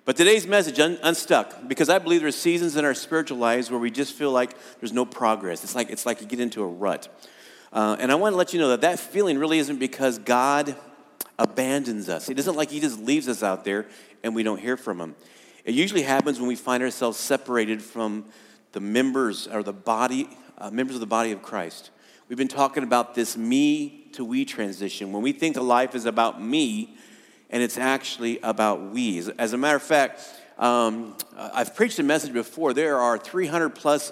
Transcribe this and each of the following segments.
But today's message, Unstuck, because I believe there's seasons in our spiritual lives where we just feel like there's no progress. It's like you get into a rut. And I want to let you know that feeling really isn't because God abandons us. It isn't like he just leaves us out there and we don't hear from him. It usually happens when we find ourselves separated from the members or the body, members of the body of Christ. We've been talking about this me to we transition. When we think that life is about me, and it's actually about we. As a matter of fact, I've preached a message before. There are 300 plus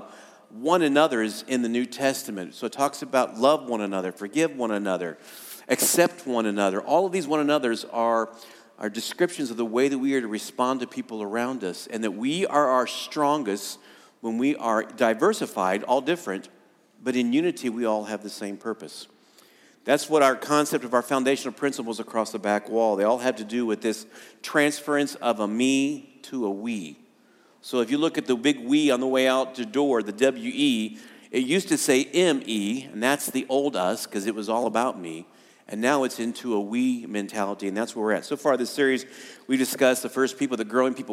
one another's in the New Testament. So it talks about love one another, forgive one another, accept one another. All of these one another's are descriptions of the way that we are to respond to people around us, and that we are our strongest when we are diversified, all different, but in unity we all have the same purpose. That's what our concept of our foundational principles across the back wall. They all have to do with this transference of a me to a we. So if you look at the big we on the way out the door, the W-E, it used to say M-E, and that's the old us because it was all about me. And now it's into a we mentality, and that's where we're at. So far this series, we discussed the first people, that growing people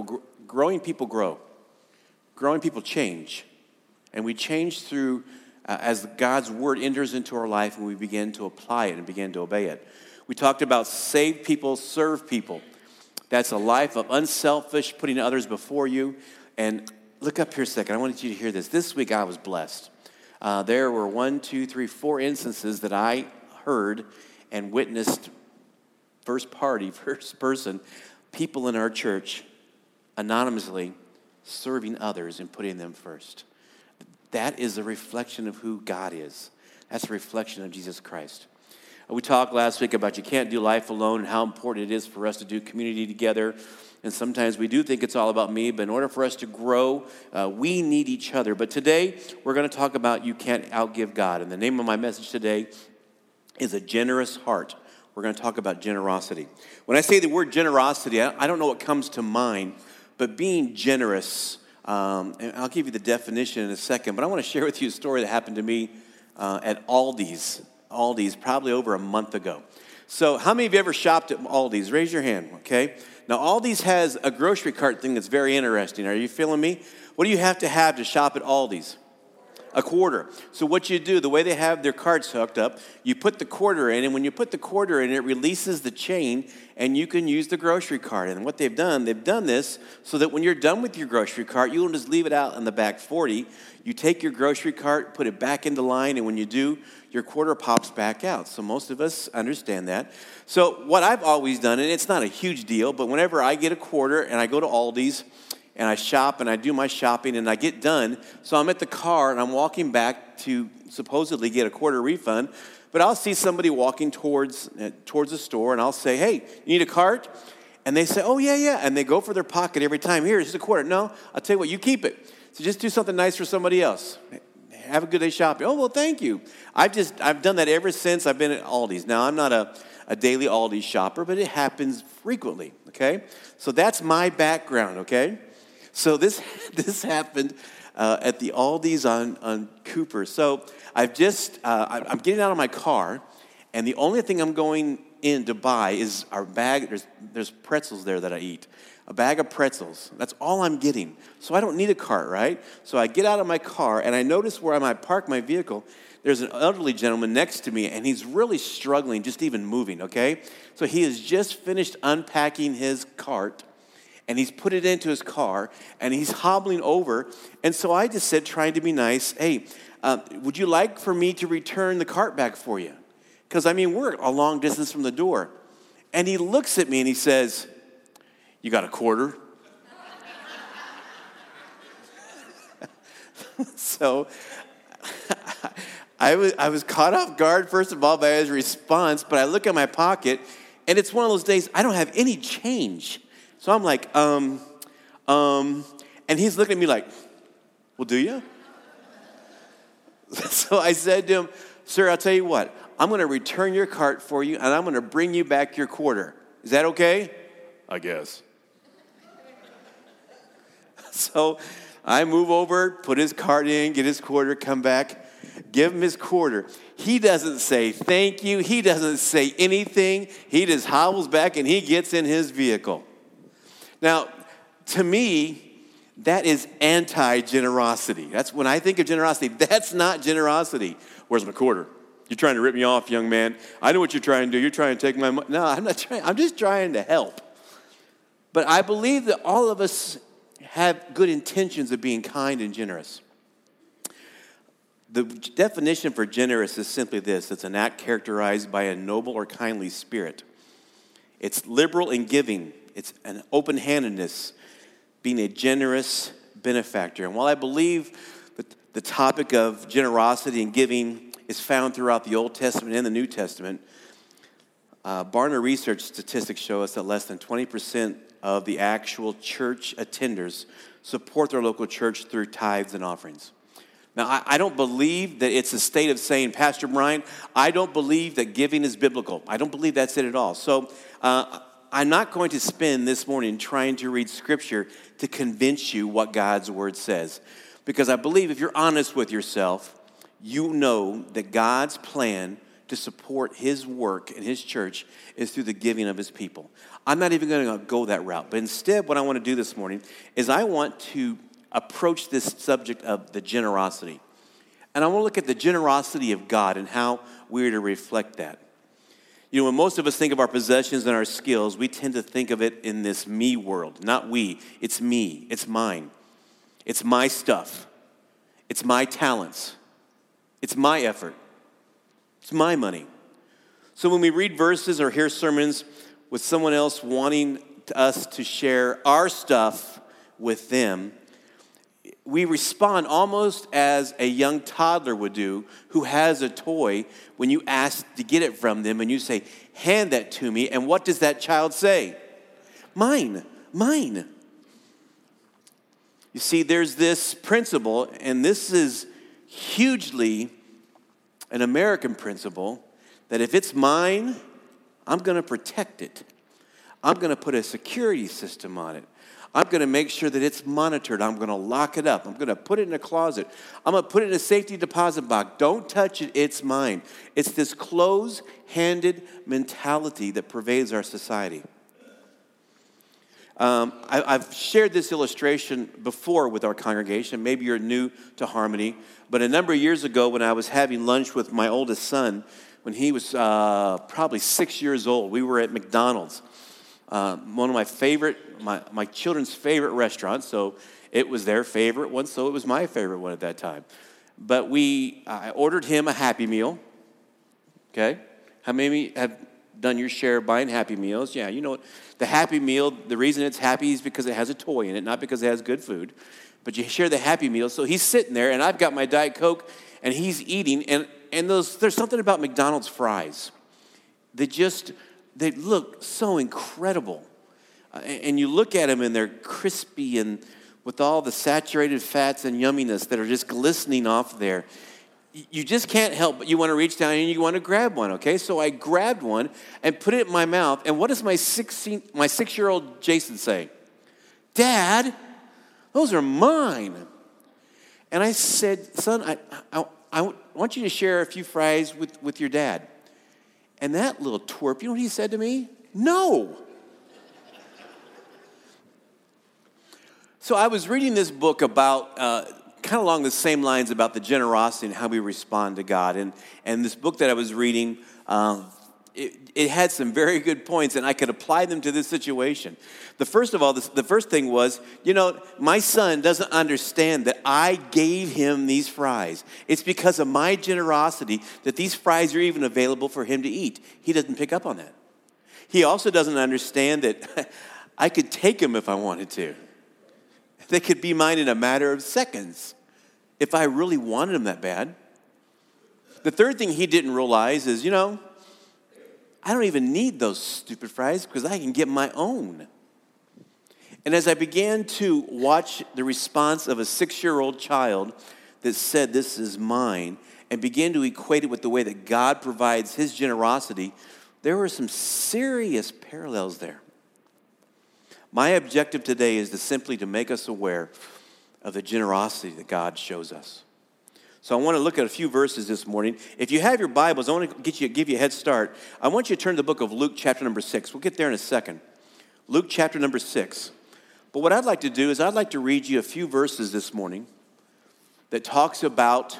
grow. Growing people change. And we change through as God's word enters into our life and we begin to apply it and begin to obey it. We talked about save people, serve people. That's a life of unselfish, putting others before you. And look up here a second. I wanted you to hear this. This week I was blessed. There were 4 instances that I heard and witnessed first person, people in our church anonymously serving others and putting them first. That is a reflection of who God is. That's a reflection of Jesus Christ. We talked last week about you can't do life alone and how important it is for us to do community together. And sometimes we do think it's all about me, but in order for us to grow, we need each other. But today, we're going to talk about you can't outgive God. And the name of my message today is A Generous Heart. We're going to talk about generosity. When I say the word generosity, I don't know what comes to mind, but being generous, and I'll give you the definition in a second, but I want to share with you a story that happened to me at Aldi's probably over a month ago. So how many of you ever shopped at Aldi's? Raise your hand, okay? Now, Aldi's has a grocery cart thing that's very interesting. Are you feeling me? What do you have to shop at Aldi's? A quarter. So what you do, the way they have their carts hooked up, you put the quarter in, and when you put the quarter in, it releases the chain, and you can use the grocery cart. And what they've done this so that when you're done with your grocery cart, you don't just leave it out in the back 40. You take your grocery cart, put it back into line, and when you do, your quarter pops back out. So most of us understand that. So what I've always done, and it's not a huge deal, but whenever I get a quarter and I go to Aldi's, and I shop and I do my shopping and I get done. So I'm at the car and I'm walking back to supposedly get a quarter refund. But I'll see somebody walking towards the store and I'll say, hey, you need a cart? And they say, oh, yeah. And they go for their pocket every time. Here, it's a quarter. No, I'll tell you what, you keep it. So just do something nice for somebody else. Have a good day shopping. Oh, well, thank you. I've done that ever since I've been at Aldi's. Now, I'm not a daily Aldi's shopper, but it happens frequently, okay? So that's my background, okay? So this happened at the Aldi's on Cooper. So I'm getting out of my car, and the only thing I'm going in to buy is our bag. There's pretzels there that I eat. A bag of pretzels. That's all I'm getting. So I don't need a cart, right? So I get out of my car, and I notice where I might park my vehicle, there's an elderly gentleman next to me, and he's really struggling, just even moving, okay? So he has just finished unpacking his cart, and he's put it into his car, and he's hobbling over. And so I just said, trying to be nice, hey, would you like for me to return the cart back for you? Because, we're a long distance from the door. And he looks at me and he says, you got a quarter? So I was caught off guard, first of all, by his response, but I look at my pocket, and it's one of those days I don't have any change. So I'm like, and he's looking at me like, well, do you? So I said to him, sir, I'll tell you what, I'm going to return your cart for you, and I'm going to bring you back your quarter. Is that okay? I guess. So I move over, put his cart in, get his quarter, come back, give him his quarter. He doesn't say thank you. He doesn't say anything. He just hobbles back, and he gets in his vehicle. Now, to me, that is anti-generosity. That's when I think of generosity, that's not generosity. Where's my quarter? You're trying to rip me off, young man. I know what you're trying to do. You're trying to take my money. No, I'm not trying. I'm just trying to help. But I believe that all of us have good intentions of being kind and generous. The definition for generous is simply this. It's an act characterized by a noble or kindly spirit. It's liberal in giving. It's an open-handedness, being a generous benefactor. And while I believe that the topic of generosity and giving is found throughout the Old Testament and the New Testament, Barna Research statistics show us that less than 20% of the actual church attenders support their local church through tithes and offerings. Now, I don't believe that it's a state of saying, Pastor Brian, I don't believe that giving is biblical. I don't believe that's it at all. So I'm not going to spend this morning trying to read Scripture to convince you what God's Word says. Because I believe if you're honest with yourself, you know that God's plan to support His work and His church is through the giving of His people. I'm not even going to go that route. But instead, what I want to do this morning is I want to approach this subject of the generosity. And I want to look at the generosity of God and how we're to reflect that. You know, when most of us think of our possessions and our skills, we tend to think of it in this me world. Not we. It's me. It's mine. It's my stuff. It's my talents. It's my effort. It's my money. So when we read verses or hear sermons with someone else wanting us to share our stuff with them, we respond almost as a young toddler would do who has a toy when you ask to get it from them and you say, hand that to me. And what does that child say? Mine, mine. You see, there's this principle, and this is hugely an American principle, that if it's mine, I'm going to protect it. I'm going to put a security system on it. I'm going to make sure that it's monitored. I'm going to lock it up. I'm going to put it in a closet. I'm going to put it in a safety deposit box. Don't touch it. It's mine. It's this close-handed mentality that pervades our society. I've shared this illustration before with our congregation. Maybe you're new to Harmony. But a number of years ago when I was having lunch with my oldest son, when he was probably 6 years old, we were at McDonald's. One of my children's favorite restaurants, so it was their favorite one, so it was my favorite one at that time. But I ordered him a Happy Meal, okay? How many have done your share of buying Happy Meals? Yeah, you know what? The Happy Meal, the reason it's happy is because it has a toy in it, not because it has good food. But you share the Happy Meal, so he's sitting there, and I've got my Diet Coke, and he's eating, and there's something about McDonald's fries. They look so incredible. And you look at them and they're crispy and with all the saturated fats and yumminess that are just glistening off there. You just can't help but you want to reach down and you want to grab one, okay? So I grabbed one and put it in my mouth. And what does my 6-year-old Jason say? Dad, those are mine. And I said, son, I want you to share a few fries with your dad. And that little twerp, you know what he said to me? No. So I was reading this book about, kind of along the same lines about the generosity and how we respond to God. And this book that I was reading, it had some very good points, and I could apply them to this situation. The first thing was, you know, my son doesn't understand that I gave him these fries. It's because of my generosity that these fries are even available for him to eat. He doesn't pick up on that. He also doesn't understand that I could take them if I wanted to. They could be mine in a matter of seconds if I really wanted them that bad. The third thing he didn't realize is, you know, I don't even need those stupid fries because I can get my own. And as I began to watch the response of a 6-year-old child that said, this is mine, and began to equate it with the way that God provides His generosity, there were some serious parallels there. My objective today is simply to make us aware of the generosity that God shows us. So I want to look at a few verses this morning. If you have your Bibles, I want to give you a head start. I want you to turn to the book of Luke chapter number 6. We'll get there in a second. Luke chapter number 6. But what I'd like to do is I'd like to read you a few verses this morning that talks about,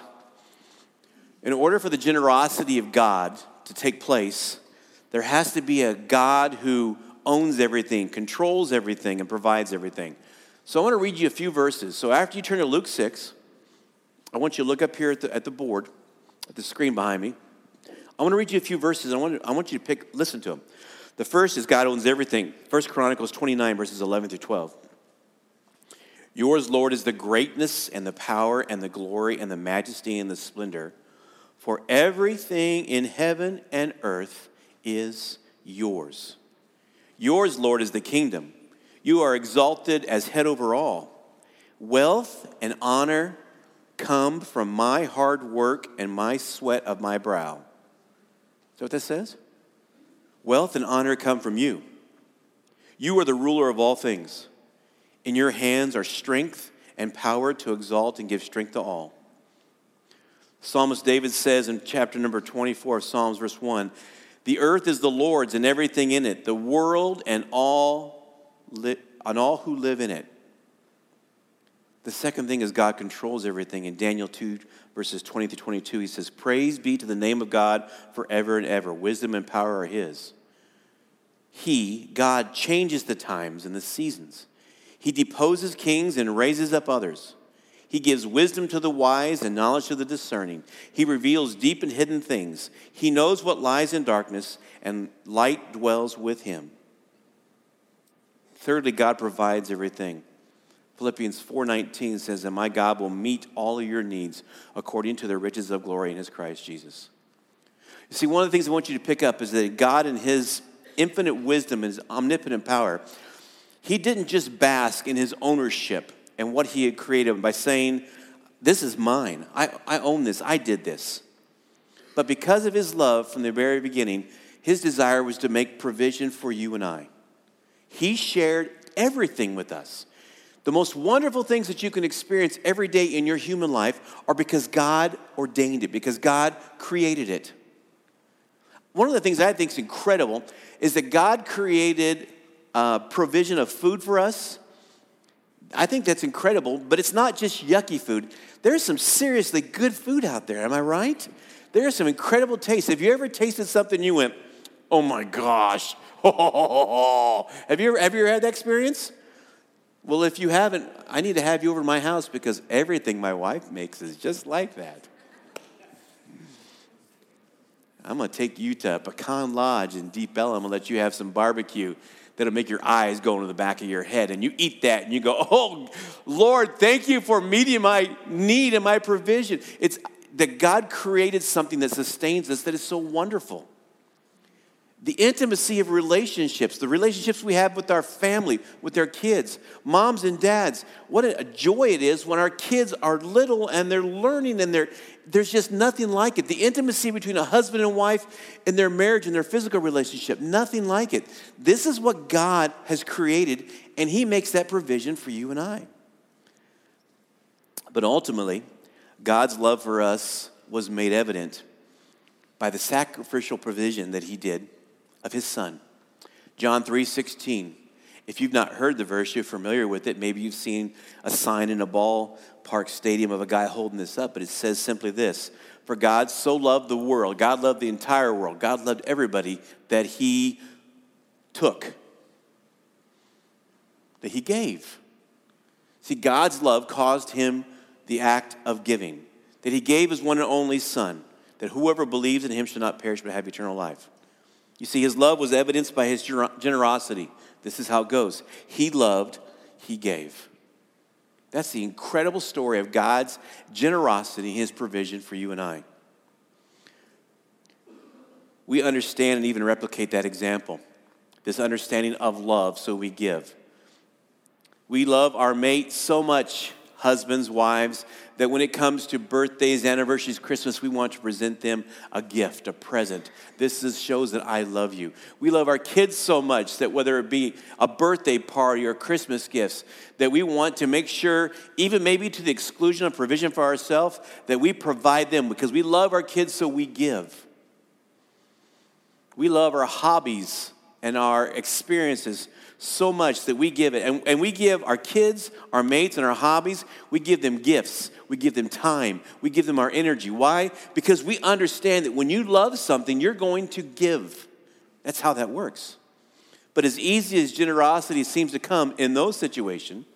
in order for the generosity of God to take place, there has to be a God who owns everything, controls everything, and provides everything. So I want to read you a few verses. So after you turn to Luke 6, I want you to look up here at the board, at the screen behind me. I want to read you a few verses. I want you to listen to them. The first is God owns everything. 1 Chronicles 29, verses 11 through 12. Yours, Lord, is the greatness and the power and the glory and the majesty and the splendor. For everything in heaven and earth is yours. Yours, Lord, is the kingdom. You are exalted as head over all. Wealth and honor come from my hard work and my sweat of my brow. Is that what that says? Wealth and honor come from you. You are the ruler of all things. In your hands are strength and power to exalt and give strength to all. Psalmist David says in chapter number 24 of Psalms, verse 1, the earth is the Lord's and everything in it, the world and all who live in it. The second thing is God controls everything. In Daniel 2, verses 20 to 22, he says, praise be to the name of God forever and ever. Wisdom and power are his. He, God, changes the times and the seasons. He deposes kings and raises up others. He gives wisdom to the wise and knowledge to the discerning. He reveals deep and hidden things. He knows what lies in darkness, and light dwells with him. Thirdly, God provides everything. Philippians 4:19 says that my God will meet all of your needs according to the riches of glory in his Christ Jesus. You see, one of the things I want you to pick up is that God in his infinite wisdom and his omnipotent power, he didn't just bask in his ownership and what he had created by saying, this is mine. I own this. I did this. But because of his love from the very beginning, his desire was to make provision for you and I. He shared everything with us. The most wonderful things that you can experience every day in your human life are because God ordained it, because God created it. One of the things I think is incredible is that God created provision of food for us. I think that's incredible, but it's not just yucky food. There's some seriously good food out there, am I right? There's some incredible taste. Have you ever tasted something and you went, oh my gosh, have you ever had that experience? Well, if you haven't, I need to have you over to my house because everything my wife makes is just like that. I'm going to take you to Pecan Lodge in Deep Ellum and let you have some barbecue that'll make your eyes go into the back of your head. And you eat that and you go, oh, Lord, thank you for meeting my need and my provision. It's that God created something that sustains us that is so wonderful. The intimacy of relationships, the relationships we have with our family, with our kids, moms and dads. What a joy it is when our kids are little and they're learning and there's just nothing like it. The intimacy between a husband and wife in their marriage and their physical relationship, nothing like it. This is what God has created, and he makes that provision for you and I. But ultimately, God's love for us was made evident by the sacrificial provision that he did of his son. John 3:16. If you've not heard the verse, you're familiar with it. Maybe you've seen a sign in a ballpark stadium of a guy holding this up, but it says simply this: for God so loved the world, God loved the entire world, God loved everybody, that he took, that he gave. See, God's love caused him the act of giving, that he gave his one and only son, that whoever believes in him shall not perish but have eternal life. You see, his love was evidenced by his generosity. This is how it goes. He loved, he gave. That's the incredible story of God's generosity, his provision for you and I. We understand and even replicate that example, this understanding of love, so we give. We love our mate so much, husbands, wives, that when it comes to birthdays, anniversaries, Christmas, we want to present them a gift, a present. This shows that I love you. We love our kids so much that whether it be a birthday party or Christmas gifts, that we want to make sure, even maybe to the exclusion of provision for ourselves, that we provide them because we love our kids, so we give. We love our hobbies and our experiences, so much that we give it. And we give our kids, our mates, and our hobbies, we give them gifts. We give them time. We give them our energy. Why? Because we understand that when you love something, you're going to give. That's how that works. But as easy as generosity seems to come in those situations,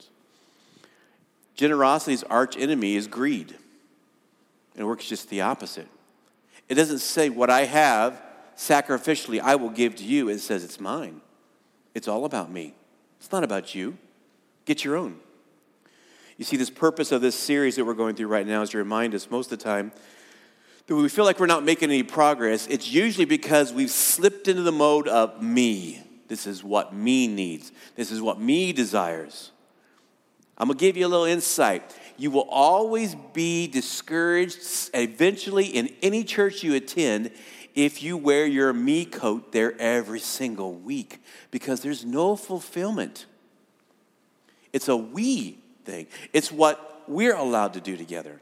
generosity's arch enemy is greed. And it works just the opposite. It doesn't say what I have, sacrificially, I will give to you. It says it's mine. It's all about me. It's not about you. Get your own. You see, this purpose of this series that we're going through right now is to remind us most of the time that when we feel like we're not making any progress, it's usually because we've slipped into the mode of me. This is what me needs. This is what me desires. I'm going to give you a little insight. You will always be discouraged eventually in any church you attend if you wear your me coat there every single week, because there's no fulfillment. It's a we thing. It's what we're allowed to do together.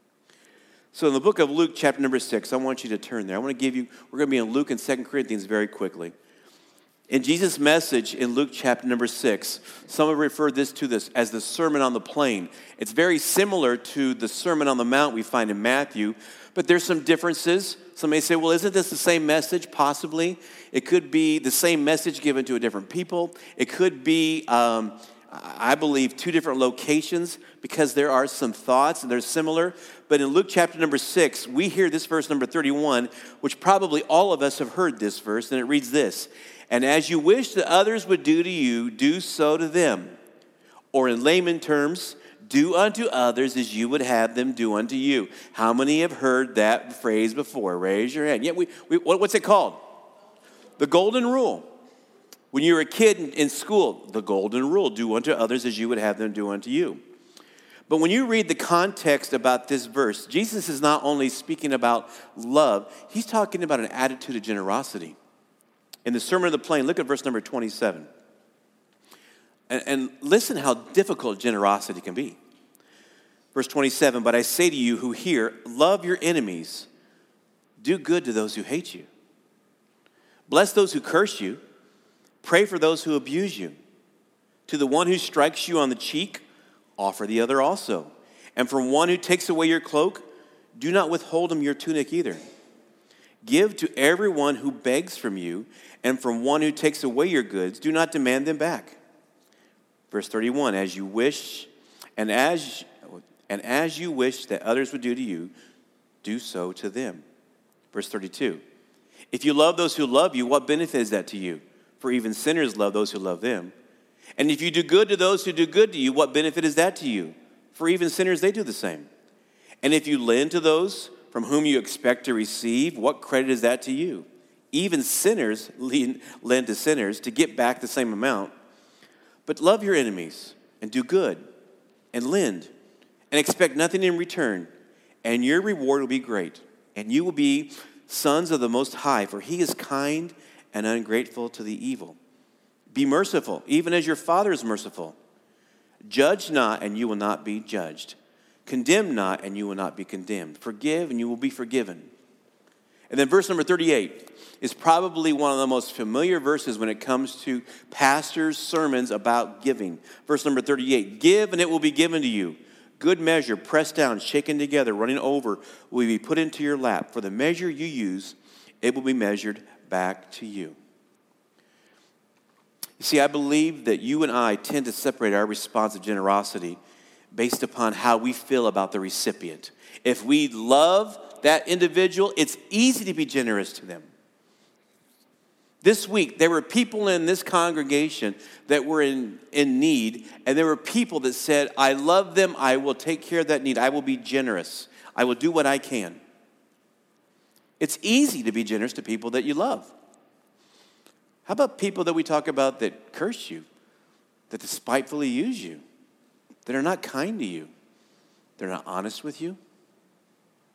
So in the book of Luke, chapter number 6, I want you to turn there. I want to give you, we're going to be in Luke and 2 Corinthians very quickly. In Jesus' message in Luke chapter number 6, some have referred to this as the Sermon on the Plain. It's very similar to the Sermon on the Mount we find in Matthew, but there's some differences. Some may say, well, isn't this the same message? Possibly. It could be the same message given to a different people. It could be, I believe, two different locations, because there are some thoughts and they're similar. But in Luke chapter number 6, we hear this verse number 31, which probably all of us have heard this verse, and it reads this: "And as you wish that others would do to you, do so to them." Or in layman terms, do unto others as you would have them do unto you. How many have heard that phrase before? Raise your hand. Yeah, what's it called? The golden rule. When you were a kid in school, the golden rule: do unto others as you would have them do unto you. But when you read the context about this verse, Jesus is not only speaking about love, he's talking about an attitude of generosity. In the Sermon on the Plain, look at verse number 27. And listen how difficult generosity can be. Verse 27, "But I say to you who hear, love your enemies, do good to those who hate you. Bless those who curse you, pray for those who abuse you. To the one who strikes you on the cheek, offer the other also. And from one who takes away your cloak, do not withhold him your tunic either. Give to everyone who begs from you, and from one who takes away your goods, do not demand them back." Verse 31, "As you wish, and as you wish that others would do to you, do so to them." Verse 32, "If you love those who love you, what benefit is that to you? For even sinners love those who love them. And if you do good to those who do good to you, what benefit is that to you? For even sinners, they do the same. And if you lend to those from whom you expect to receive, what credit is that to you? Even sinners lend to sinners to get back the same amount. But love your enemies and do good and lend and expect nothing in return, and your reward will be great, and you will be sons of the Most High, for he is kind and ungrateful to the evil. Be merciful, even as your Father is merciful. Judge not, and you will not be judged. Condemn not, and you will not be condemned. Forgive, and you will be forgiven." And then verse number 38 is probably one of the most familiar verses when it comes to pastors' sermons about giving. Verse number 38, "Give, and it will be given to you. Good measure, pressed down, shaken together, running over, will be put into your lap. For the measure you use, it will be measured back to you." You see, I believe that you and I tend to separate our response of generosity based upon how we feel about the recipient. If we love that individual, it's easy to be generous to them. This week, there were people in this congregation that were in need, and there were people that said, "I love them, I will take care of that need, I will be generous, I will do what I can." It's easy to be generous to people that you love. How about people that we talk about that curse you, that despitefully use you, that are not kind to you, they're not honest with you?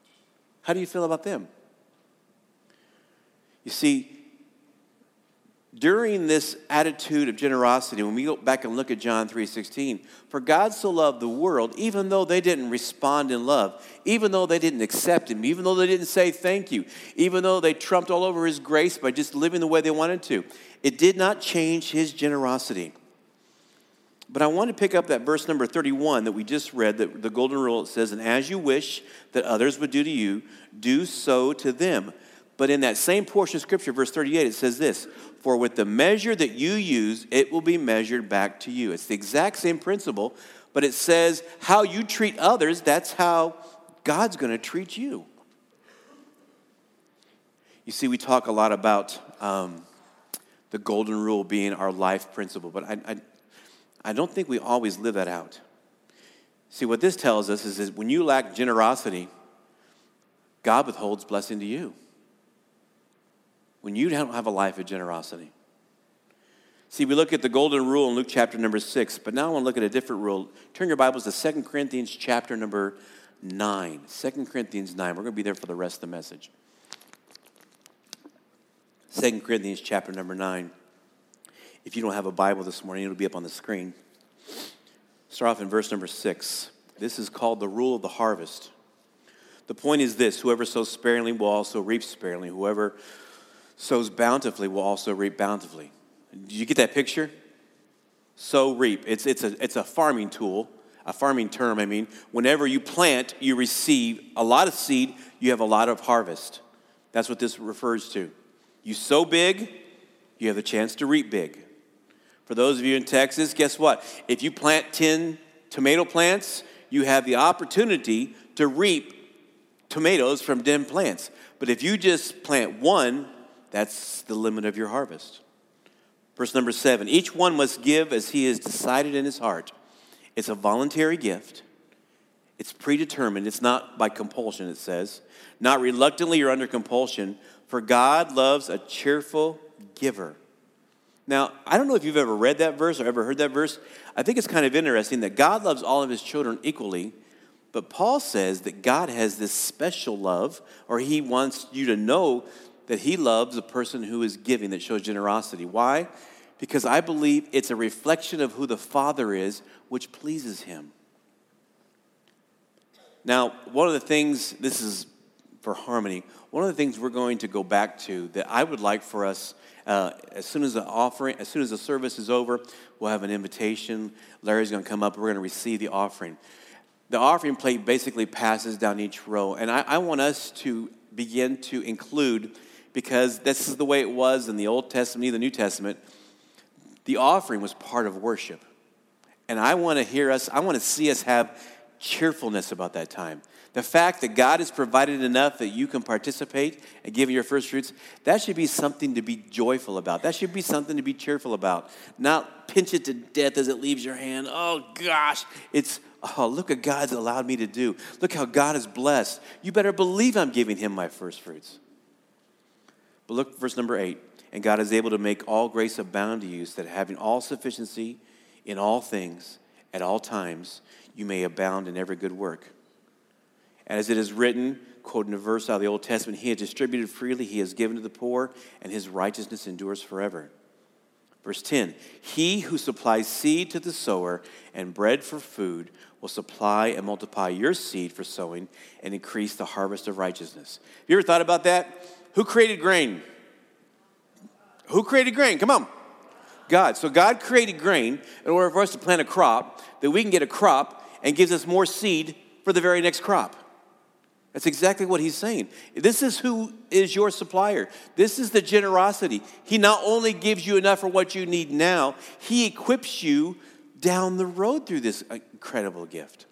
How do you feel about them? You see, during this attitude of generosity, when we go back and look at John 3:16, for God so loved the world, even though they didn't respond in love, even though they didn't accept him, even though they didn't say thank you, even though they trumped all over his grace by just living the way they wanted to, it did not change his generosity. But I want to pick up that verse number 31 that we just read, the golden rule. It says, and as you wish that others would do to you, do so to them. But in that same portion of Scripture, verse 38, it says this, for with the measure that you use, it will be measured back to you. It's the exact same principle, but it says how you treat others, that's how God's going to treat you. You see, we talk a lot about the golden rule being our life principle, but I don't think we always live that out. See, what this tells us is that when you lack generosity, God withholds blessing to you. When you don't have a life of generosity. See, we look at the golden rule in Luke chapter number 6, but now I want to look at a different rule. Turn your Bibles to 2 Corinthians chapter number 9. 2 Corinthians 9. We're going to be there for the rest of the message. 2 Corinthians chapter number 9. If you don't have a Bible this morning, it'll be up on the screen. Start off in verse number 6. This is called the rule of the harvest. The point is this, whoever sows sparingly will also reap sparingly. Whoever sows bountifully will also reap bountifully. Did you get that picture? Sow, reap. It's a farming tool, a farming term, I mean. Whenever you plant, you receive a lot of seed, you have a lot of harvest. That's what this refers to. You sow big, you have the chance to reap big. For those of you in Texas, guess what? If you plant 10 tomato plants, you have the opportunity to reap tomatoes from 10 plants. But if you just plant one, that's the limit of your harvest. Verse number 7, each one must give as he has decided in his heart. It's a voluntary gift. It's predetermined. It's not by compulsion, it says. Not reluctantly or under compulsion, for God loves a cheerful giver. Now, I don't know if you've ever read that verse or ever heard that verse. I think it's kind of interesting that God loves all of his children equally, but Paul says that God has this special love, or he wants you to know that he loves a person who is giving, that shows generosity. Why? Because I believe it's a reflection of who the Father is, which pleases him. Now, one of the things, this is for Harmony, one of the things we're going to go back to that I would like for us, as soon as the service is over, we'll have an invitation. Larry's going to come up. We're going to receive the offering. The offering plate basically passes down each row, and I want us to begin to include, because this is the way it was in the Old Testament, the New Testament, the offering was part of worship. And I want to see us have cheerfulness about that time. The fact that God has provided enough that you can participate and give your first fruits, that should be something to be joyful about. That should be something to be cheerful about. Not pinch it to death as it leaves your hand. Oh, gosh. Look what God's allowed me to do. Look how God is blessed. You better believe I'm giving him my first fruits. But look, verse number 8. And God is able to make all grace abound to you, so that having all sufficiency in all things at all times, you may abound in every good work. And as it is written, quoting a verse out of the Old Testament, he has distributed freely, he has given to the poor, and his righteousness endures forever. Verse 10, he who supplies seed to the sower and bread for food will supply and multiply your seed for sowing and increase the harvest of righteousness. Have you ever thought about that? Who created grain? Who created grain? Come on. God. So God created grain in order for us to plant a crop, that we can get a crop and gives us more seed for the very next crop. That's exactly what he's saying. This is who is your supplier. This is the generosity. He not only gives you enough for what you need now, he equips you down the road through this incredible gift.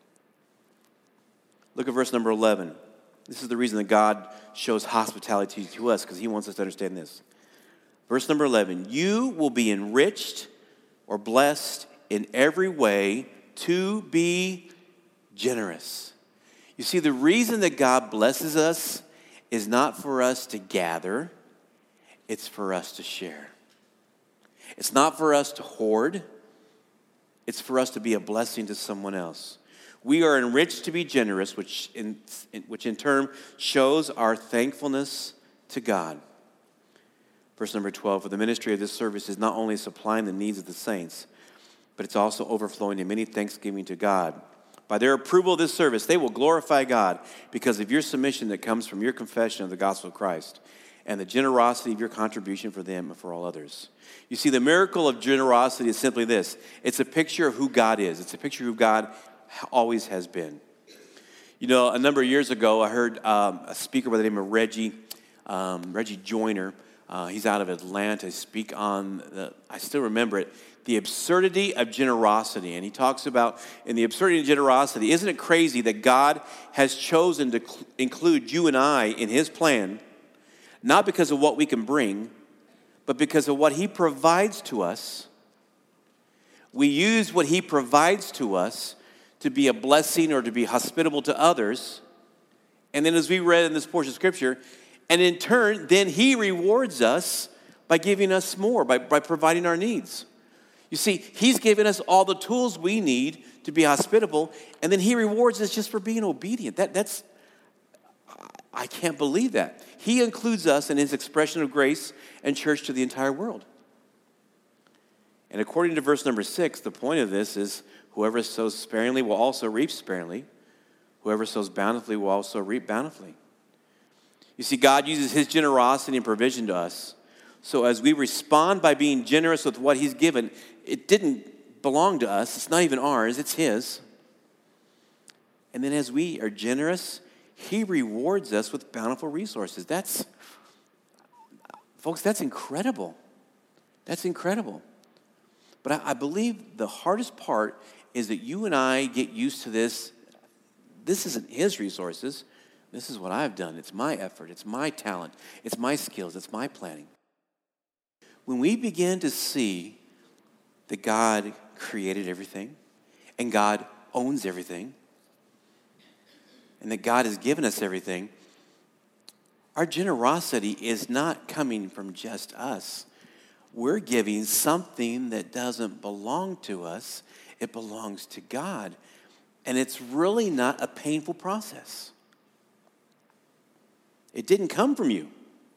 Look at verse number 11. This is the reason that God shows hospitality to us, because he wants us to understand this. Verse number 11, you will be enriched or blessed in every way to be generous. You see, the reason that God blesses us is not for us to gather, it's for us to share. It's not for us to hoard, it's for us to be a blessing to someone else. We are enriched to be generous, which in turn shows our thankfulness to God. Verse number 12, for the ministry of this service is not only supplying the needs of the saints, but it's also overflowing in many thanksgiving to God. By their approval of this service, they will glorify God because of your submission that comes from your confession of the gospel of Christ and the generosity of your contribution for them and for all others. You see, the miracle of generosity is simply this. It's a picture of who God is. It's a picture of who God always has been. You know, a number of years ago, I heard a speaker by the name of Reggie Joyner. He's out of Atlanta. Speak on, I still remember it, the absurdity of generosity. And he talks about, in the absurdity of generosity, isn't it crazy that God has chosen to include you and I in his plan, not because of what we can bring, but because of what he provides to us. We use what he provides to us to be a blessing or to be hospitable to others. And then as we read in this portion of Scripture, and in turn, then he rewards us by giving us more, by providing our needs. You see, he's given us all the tools we need to be hospitable, and then he rewards us just for being obedient. I can't believe that. He includes us in his expression of grace and church to the entire world. And according to verse number 6, the point of this is whoever sows sparingly will also reap sparingly. Whoever sows bountifully will also reap bountifully. You see, God uses his generosity and provision to us. So as we respond by being generous with what he's given, it didn't belong to us. It's not even ours. It's his. And then as we are generous, he rewards us with bountiful resources. Folks, that's incredible. That's incredible. But I believe the hardest part is that you and I get used to this. This isn't his resources. This is what I've done. It's my effort. It's my talent. It's my skills. It's my planning. When we begin to see that God created everything and God owns everything and that God has given us everything, our generosity is not coming from just us. We're giving something that doesn't belong to us. It belongs to God. And it's really not a painful process. It didn't come from you.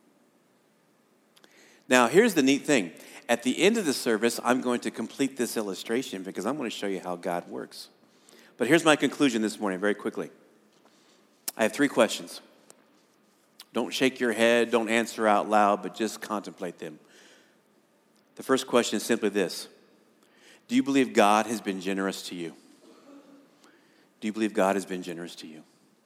Now, here's the neat thing. At the end of the service, I'm going to complete this illustration because I'm going to show you how God works. But here's my conclusion this morning very quickly. I have 3 questions. Don't shake your head, don't answer out loud, but just contemplate them. The first question is simply this. Do you believe God has been generous to you? Do you believe God has been generous to you?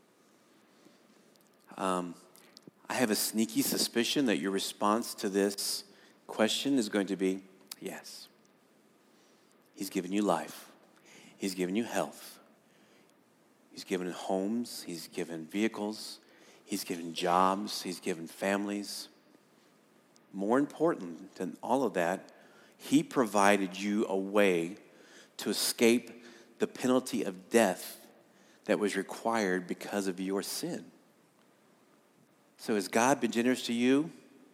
I have a sneaky suspicion that your response to this question is going to be yes. He's given you life. He's given you health. He's given homes. He's given vehicles. He's given jobs. He's given families. More important than all of that, he provided you a way to escape the penalty of death that was required because of your sin. So has God been generous to you?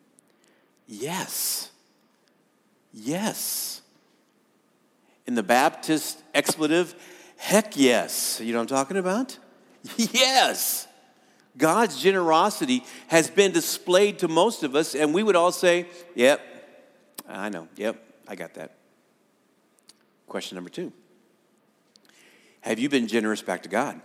Yes. Yes. In the Baptist expletive, heck yes. You know what I'm talking about? Yes. God's generosity has been displayed to most of us, and we would all say, yep, I know, yep, I got that. Question number 2. Have you been generous back to God?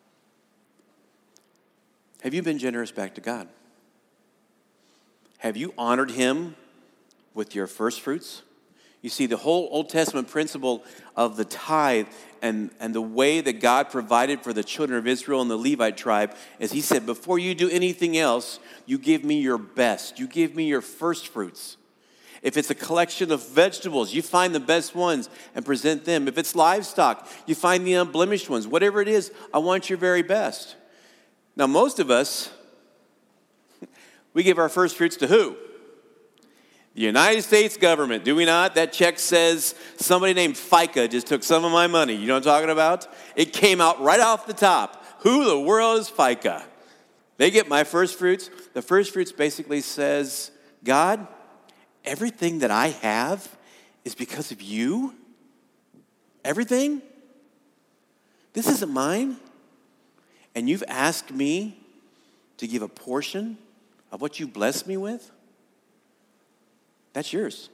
Have you been generous back to God? Have you honored him with your first fruits? You see, the whole Old Testament principle of the tithe and the way that God provided for the children of Israel and the Levite tribe is he said, before you do anything else, you give me your best. You give me your first fruits. If it's a collection of vegetables, you find the best ones and present them. If it's livestock, you find the unblemished ones. Whatever it is, I want your very best. Now, most of us, we give our first fruits to who? The United States government, do we not? That check says somebody named FICA just took some of my money. You know what I'm talking about? It came out right off the top. Who the world is FICA? They get my first fruits. The first fruits basically says, God, everything that I have is because of you. Everything. This isn't mine. And you've asked me to give a portion of what you blessed me with? That's yours.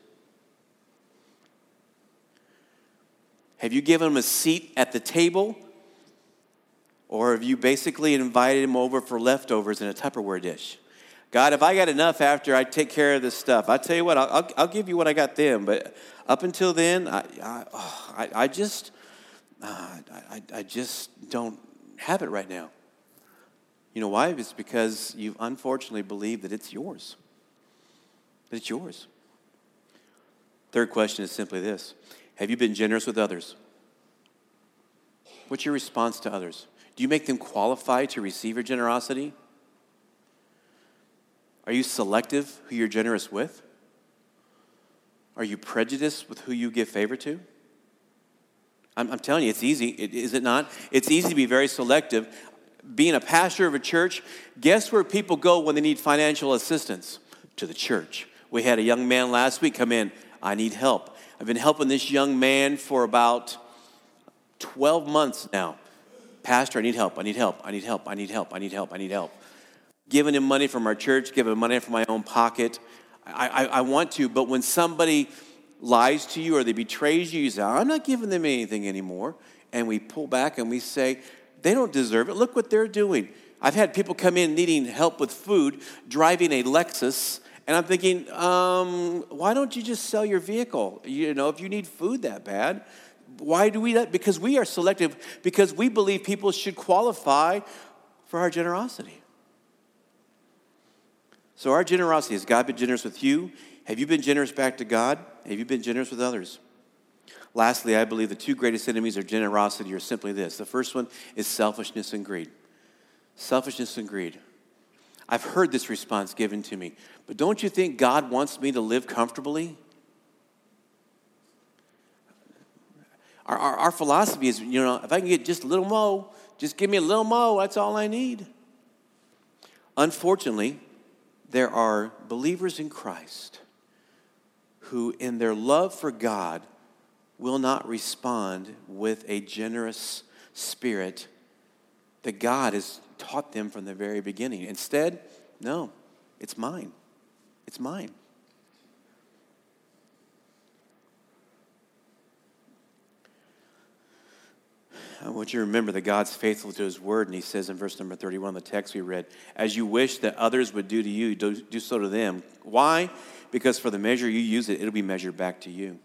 Have you given them a seat at the table? Or have you basically invited them over for leftovers in a Tupperware dish? God, if I got enough after I take care of this stuff, I'll tell you what, I'll give you what I got then. But up until then, I just don't have it right now. You know why? It's because you unfortunately believe that it's yours. That it's yours. Third question is simply this. Have you been generous with others? What's your response to others? Do you make them qualify to receive your generosity? Are you selective who you're generous with? Are you prejudiced with who you give favor to? I'm telling you, it's easy, is it not? It's easy to be very selective. Being a pastor of a church, guess where people go when they need financial assistance? To the church. We had a young man last week come in. I need help. I've been helping this young man for about 12 months now. Pastor, I need help. I need help. I need help. I need help. I need help. I need help. Giving him money from our church, giving him money from my own pocket. I want to, but when somebody lies to you or they betrays you, you say, I'm not giving them anything anymore. And we pull back and we say, they don't deserve it. Look what they're doing. I've had people come in needing help with food, driving a Lexus, and I'm thinking, why don't you just sell your vehicle? You know, if you need food that bad. Why do we that? Because we are selective, because we believe people should qualify for our generosity. So our generosity, has God been generous with you? Have you been generous back to God? Have you been generous with others? Lastly, I believe the two greatest enemies of generosity are simply this. The first one is selfishness and greed. Selfishness and greed. I've heard this response given to me, but don't you think God wants me to live comfortably? Our philosophy is, you know, if I can get just a little more, just give me a little more, that's all I need. Unfortunately, there are believers in Christ who, in their love for God, will not respond with a generous spirit that God has taught them from the very beginning. Instead, no, it's mine. It's mine. I want you to remember that God's faithful to his word, and he says in verse number 31, the text we read, as you wish that others would do to you, do so to them. Why? Because for the measure you use it'll be measured back to you.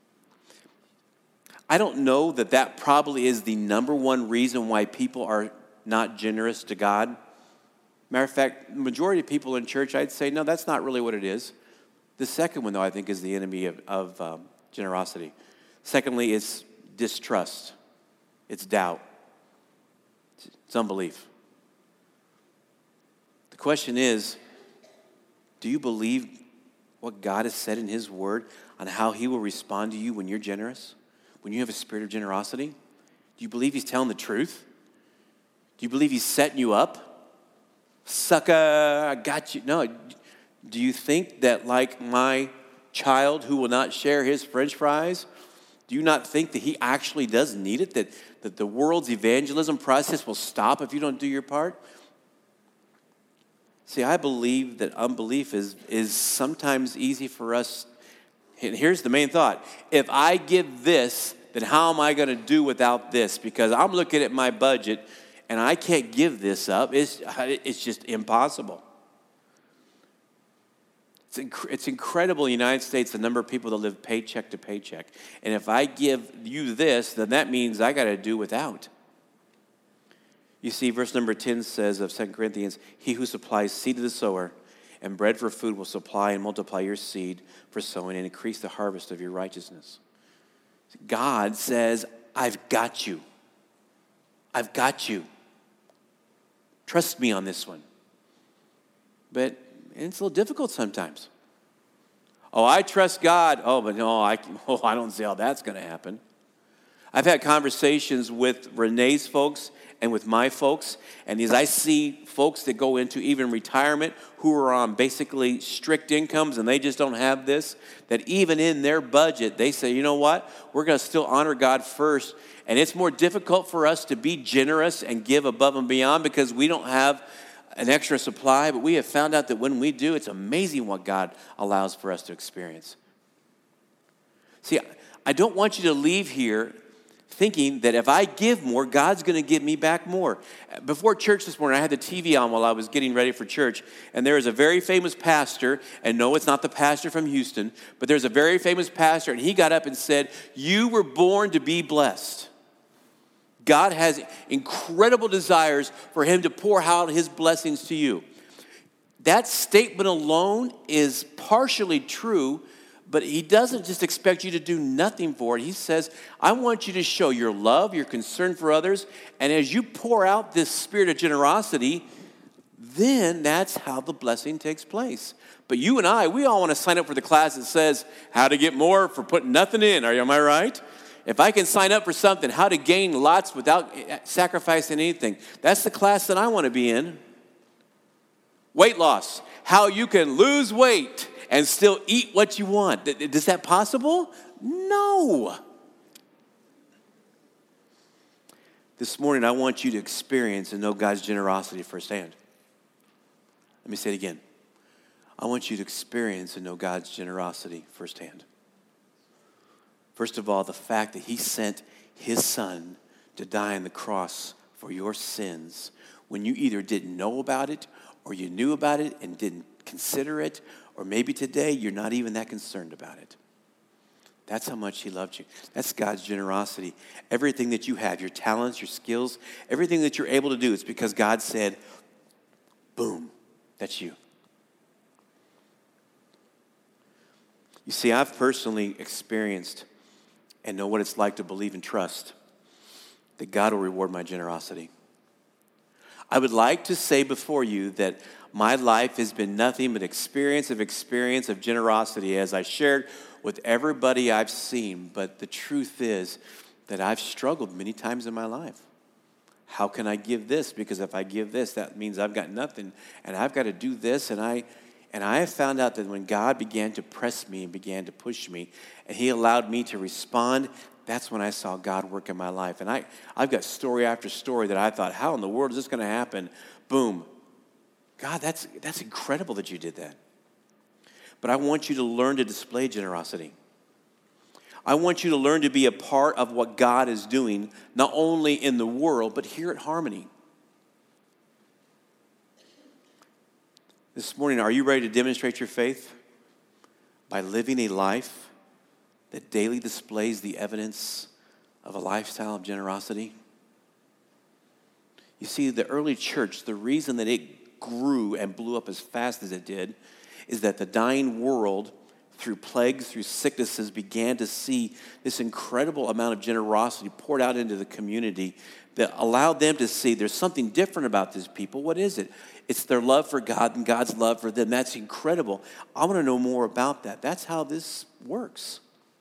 I don't know that probably is the number one reason why people are not generous to God. Matter of fact, the majority of people in church, I'd say, no, that's not really what it is. The second one, though, I think is the enemy of generosity. Secondly, it's distrust. It's doubt. It's unbelief. The question is, do you believe what God has said in his word on how he will respond to you when you're generous? When you have a spirit of generosity? Do you believe he's telling the truth? Do you believe he's setting you up? Sucker, I got you. No. Do you think that, like my child who will not share his French fries, do you not think that he actually does need it? That the world's evangelism process will stop if you don't do your part? See, I believe that unbelief is sometimes easy for us. And here's the main thought. If I give this, then how am I going to do without this? Because I'm looking at my budget and I can't give this up. It's just impossible. It's incredible in the United States, the number of people that live paycheck to paycheck. And if I give you this, then that means I got to do without. You see, verse number 10 says of 2 Corinthians, he who supplies seed to the sower and bread for food will supply and multiply your seed for sowing and increase the harvest of your righteousness. God says, I've got you. I've got you. Trust me on this one. But it's a little difficult sometimes. Oh, I trust God. Oh, but no, I don't see how that's going to happen. I've had conversations with Renee's folks and with my folks, and as I see folks that go into even retirement who are on basically strict incomes and they just don't have this, that even in their budget, they say, you know what? We're going to still honor God first. And it's more difficult for us to be generous and give above and beyond because we don't have an extra supply, but we have found out that when we do, it's amazing what God allows for us to experience. See, I don't want you to leave here thinking that if I give more, God's going to give me back more. Before church this morning, I had the TV on while I was getting ready for church, and there is a very famous pastor, and no, it's not the pastor from Houston, but there's a very famous pastor, and he got up and said, "You were born to be blessed." God has incredible desires for him to pour out his blessings to you. That statement alone is partially true, but he doesn't just expect you to do nothing for it. He says, I want you to show your love, your concern for others, and as you pour out this spirit of generosity, then that's how the blessing takes place. But you and I, we all want to sign up for the class that says how to get more for putting nothing in. Am I right? If I can sign up for something, how to gain lots without sacrificing anything, that's the class that I want to be in. Weight loss, how you can lose weight and still eat what you want. Is that possible? No. This morning, I want you to experience and know God's generosity firsthand. Let me say it again. I want you to experience and know God's generosity firsthand. First of all, the fact that he sent his son to die on the cross for your sins when you either didn't know about it or you knew about it and didn't consider it, or maybe today you're not even that concerned about it. That's how much he loved you. That's God's generosity. Everything that you have, your talents, your skills, everything that you're able to do, it's because God said, boom, that's you. You see, I've personally experienced and know what it's like to believe and trust that God will reward my generosity. I would like to say before you that my life has been nothing but experience of generosity as I shared with everybody I've seen. But the truth is that I've struggled many times in my life. How can I give this? Because if I give this, that means I've got nothing. And I've got to do this. And I have found out that when God began to press me and began to push me, and he allowed me to respond, that's when I saw God work in my life. And I've got story after story that I thought, how in the world is this going to happen? Boom. God, that's incredible that you did that. But I want you to learn to display generosity. I want you to learn to be a part of what God is doing, not only in the world, but here at Harmony. This morning, are you ready to demonstrate your faith by living a life that daily displays the evidence of a lifestyle of generosity? You see, the early church, the reason that it grew and blew up as fast as it did is that the dying world, through plagues, through sicknesses, began to see this incredible amount of generosity poured out into the community that allowed them to see there's something different about these people. What is it? It's their love for God and God's love for them. That's incredible. I want to know more about that. That's how this works.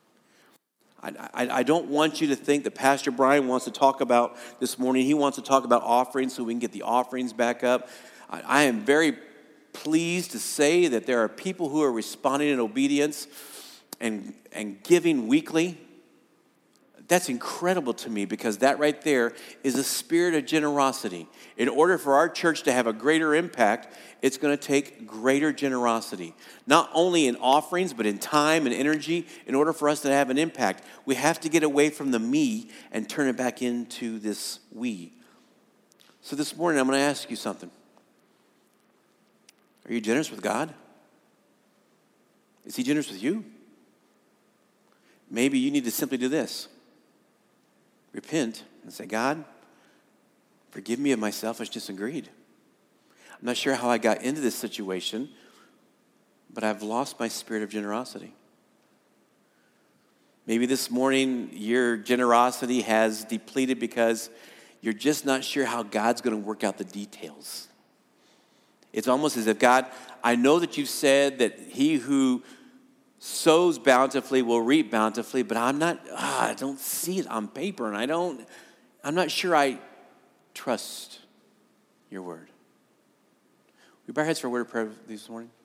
I don't want you to think that Pastor Brian wants to talk about this morning. He wants to talk about offerings so we can get the offerings back up. I am very pleased to say that there are people who are responding in obedience and giving weekly. That's incredible to me because that right there is a spirit of generosity. In order for our church to have a greater impact, it's going to take greater generosity. Not only in offerings, but in time and energy. In order for us to have an impact, we have to get away from the me and turn it back into this we. So this morning, I'm going to ask you something. Are you generous with God? Is he generous with you? Maybe you need to simply do this. Repent and say, God, forgive me of my selfishness and greed. I'm not sure how I got into this situation, but I've lost my spirit of generosity. Maybe this morning your generosity has depleted because you're just not sure how God's going to work out the details. It's almost as if, God, I know that you've said that he who sows bountifully will reap bountifully, but I don't see it on paper, and I'm not sure I trust your word. We bow our heads for a word of prayer this morning.